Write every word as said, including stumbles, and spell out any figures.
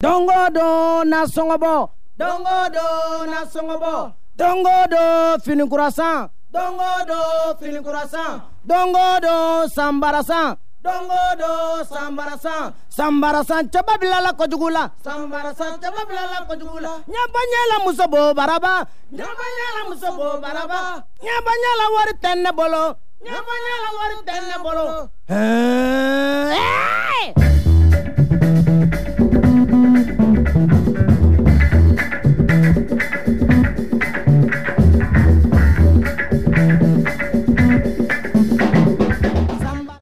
dongo do na songobo dongo do na songobo dongo do fini kurasan dongo do fini kurasan dongo do sambarasan dongo do sambarasan sambarasan coba bilala kojugula sambarasan coba bilala kojugula nyabanyala musobo baraba nyabanyala musobo baraba nyabanyala wari tenne bolo nyabanyala wari tenne bolo